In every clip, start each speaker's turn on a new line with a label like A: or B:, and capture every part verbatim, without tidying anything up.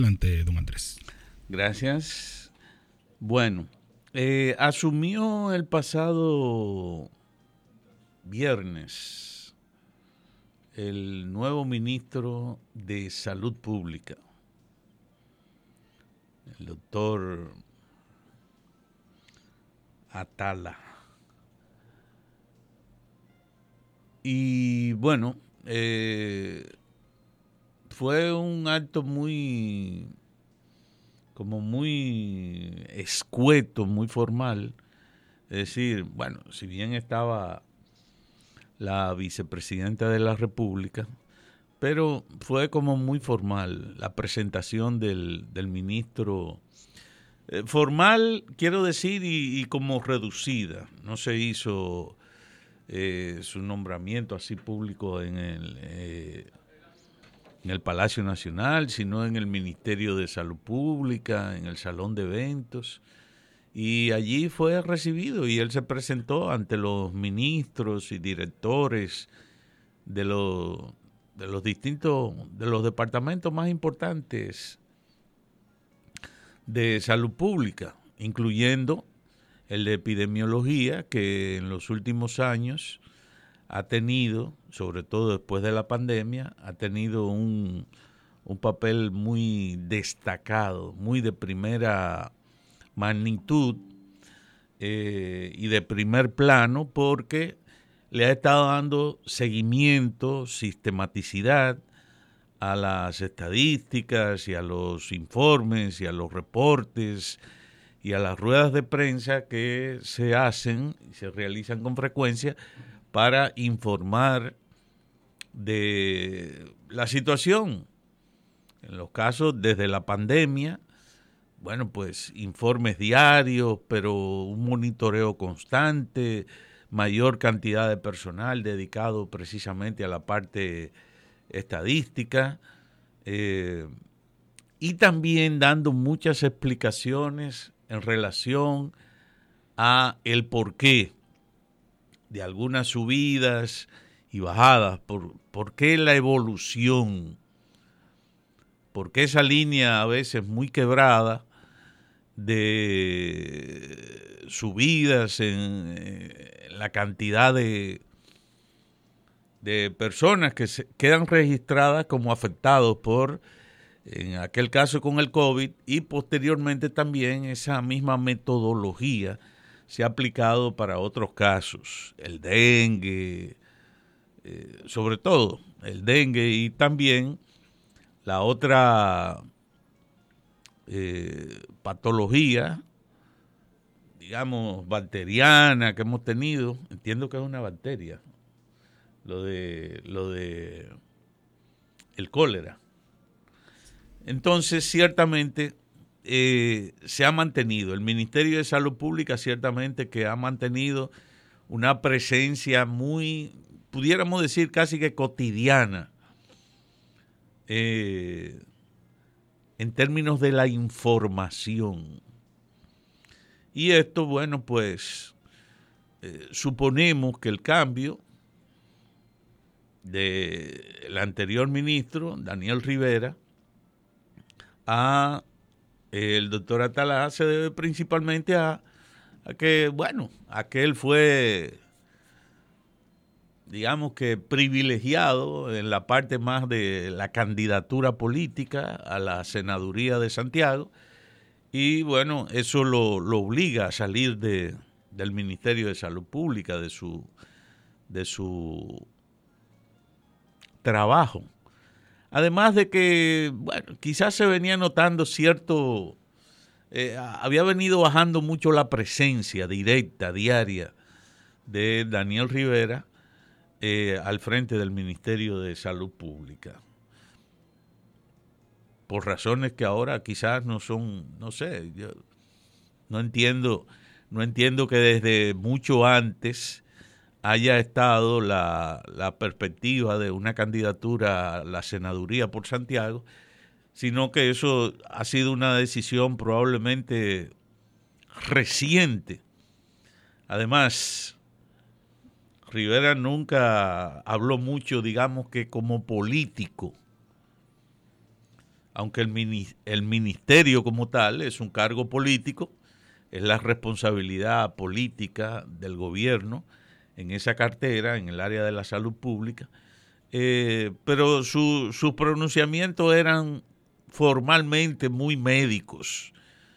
A: Adelante, don Andrés.
B: Gracias. Bueno, eh, asumió el pasado viernes el nuevo ministro de Salud Pública, el doctor Atala. Y bueno, eh, fue un acto muy, como muy escueto, muy formal. Es decir, bueno, si bien estaba la vicepresidenta de la República, pero fue como muy formal la presentación del, del ministro. Eh, formal, quiero decir, y, y como reducida. No se hizo eh, su nombramiento así público en el, eh, en el Palacio Nacional, sino en el Ministerio de Salud Pública, en el Salón de Eventos. Y allí fue recibido y él se presentó ante los ministros y directores de los, de los distintos, de los departamentos más importantes de salud pública, incluyendo el de epidemiología, que en los últimos años ha tenido, sobre todo después de la pandemia, ha tenido un, un papel muy destacado, muy de primera magnitud eh, y de primer plano, porque le ha estado dando seguimiento, sistematicidad a las estadísticas y a los informes y a los reportes y a las ruedas de prensa que se hacen y se realizan con frecuencia para informar de la situación. En los casos desde la pandemia, bueno, pues informes diarios, pero un monitoreo constante, mayor cantidad de personal dedicado precisamente a la parte estadística, eh, y también dando muchas explicaciones en relación a el porqué de algunas subidas y bajadas, por, por qué la evolución, por qué esa línea a veces muy quebrada de subidas en, en la cantidad de, de personas que se quedan registradas como afectados por, en aquel caso con el COVID, y posteriormente también esa misma metodología se ha aplicado para otros casos, el dengue, eh, sobre todo el dengue, y también la otra eh, patología, digamos, bacteriana que hemos tenido. Entiendo que es una bacteria, lo de, lo de el cólera. Entonces, ciertamente, eh, se ha mantenido, el Ministerio de Salud Pública ciertamente que ha mantenido una presencia muy, pudiéramos decir casi que cotidiana, eh, en términos de la información. Y esto, bueno, pues eh, suponemos que el cambio del anterior ministro, Daniel Rivera, a el doctor Atala se debe principalmente a, a que, bueno, a que él fue, digamos que privilegiado en la parte más de la candidatura política a la senaduría de Santiago, y bueno, eso lo, lo obliga a salir de, del Ministerio de Salud Pública, de su, de su trabajo. Además de que, bueno, quizás se venía notando cierto, eh, había venido bajando mucho la presencia directa, diaria, de Daniel Rivera eh, al frente del Ministerio de Salud Pública. Por razones que ahora quizás no son, no sé, yo no entiendo, no entiendo que desde mucho antes haya estado la, la perspectiva de una candidatura a la senaduría por Santiago, sino que eso ha sido una decisión probablemente reciente. Además, Rivera nunca habló mucho, digamos que como político. aunque el, mini, el ministerio como tal es un cargo político, es la responsabilidad política del gobierno en esa cartera, en el área de la salud pública, eh, pero su, sus pronunciamientos eran formalmente muy médicos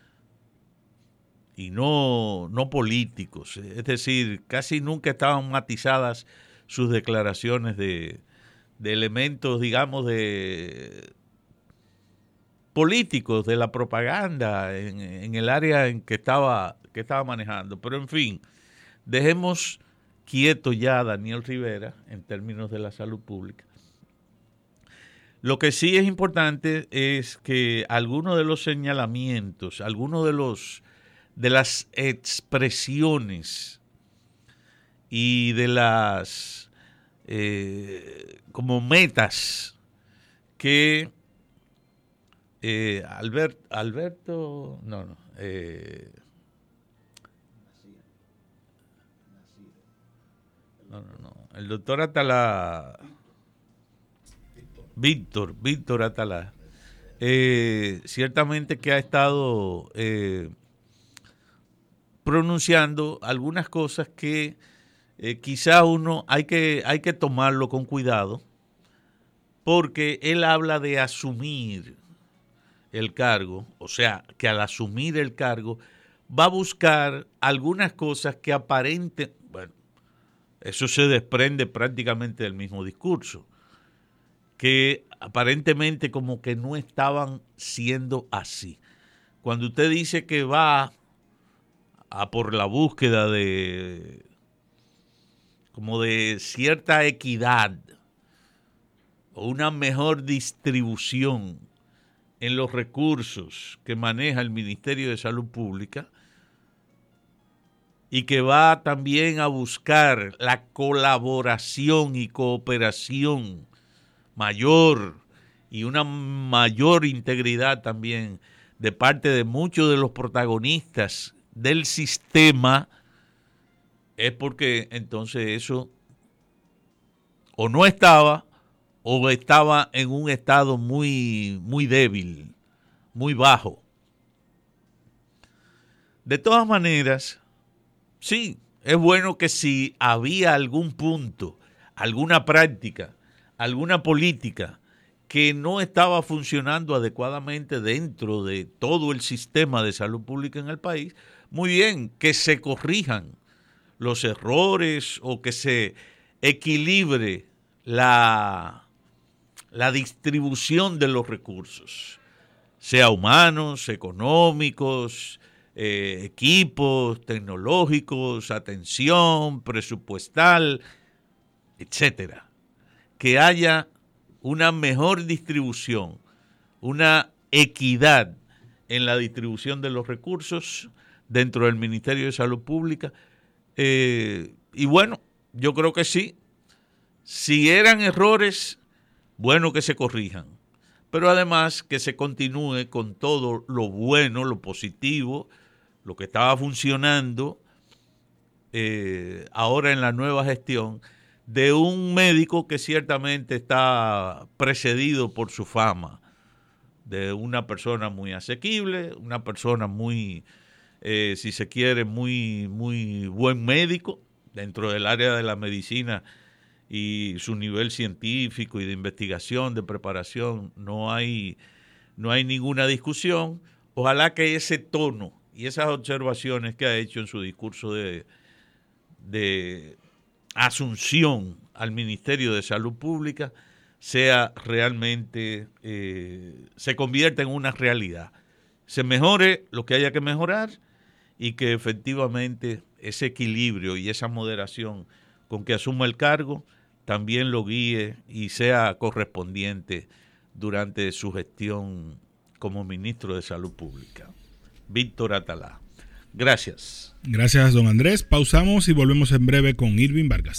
B: y no, no políticos. Es decir, casi nunca estaban matizadas sus declaraciones de, de elementos, digamos, de políticos, de la propaganda en, en el área en que estaba, que estaba manejando. Pero en fin, dejemos quieto ya a Daniel Rivera en términos de la salud pública. Lo que sí es importante es que algunos de los señalamientos, algunos de los de las expresiones y de las eh, como metas que eh, Albert, Alberto, no, no, eh, no, no, no, el doctor Atalá, Víctor, Víctor Atalá, eh, ciertamente que ha estado eh, pronunciando algunas cosas que eh, quizá uno hay que, hay que tomarlo con cuidado, porque él habla de asumir el cargo, o sea, que al asumir el cargo va a buscar algunas cosas que aparenten, bueno, eso se desprende prácticamente del mismo discurso, que aparentemente como que no estaban siendo así. Cuando usted dice que va a por la búsqueda de como de cierta equidad o una mejor distribución en los recursos que maneja el Ministerio de Salud Pública y que va también a buscar la colaboración y cooperación mayor y una mayor integridad también de parte de muchos de los protagonistas del sistema, es porque entonces eso o no estaba o estaba en un estado muy, muy débil, muy bajo. De todas maneras, sí, es bueno que si había algún punto, alguna práctica, alguna política que no estaba funcionando adecuadamente dentro de todo el sistema de salud pública en el país, muy bien, que se corrijan los errores o que se equilibre la, la distribución de los recursos, sea humanos, económicos, eh, equipos tecnológicos, atención presupuestal, etcétera. Que haya una mejor distribución, una equidad en la distribución de los recursos dentro del Ministerio de Salud Pública. Eh, y bueno, yo creo que sí. Si eran errores, bueno que se corrijan. Pero además que se continúe con todo lo bueno, lo positivo, lo que estaba funcionando eh, ahora en la nueva gestión de un médico que ciertamente está precedido por su fama, de una persona muy asequible, una persona muy, eh, si se quiere, muy, muy buen médico dentro del área de la medicina y su nivel científico y de investigación, de preparación, no hay, no hay ninguna discusión. Ojalá que ese tono y esas observaciones que ha hecho en su discurso de, de asunción al Ministerio de Salud Pública sea realmente, eh, se convierta en una realidad. Se mejore lo que haya que mejorar y que efectivamente ese equilibrio y esa moderación con que asuma el cargo también lo guíe y sea correspondiente durante su gestión como ministro de Salud Pública. Víctor Atalá. Gracias.
A: Gracias, don Andrés. Pausamos y volvemos en breve con Irving Vargas.